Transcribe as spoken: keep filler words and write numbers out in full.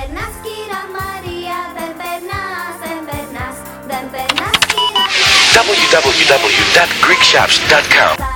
περνάς κύρα Μαρία, δεν περνάς, δεν περνάς, δεν περνάς κύρα Μαρία. double-u double-u double-u dot greek shops dot com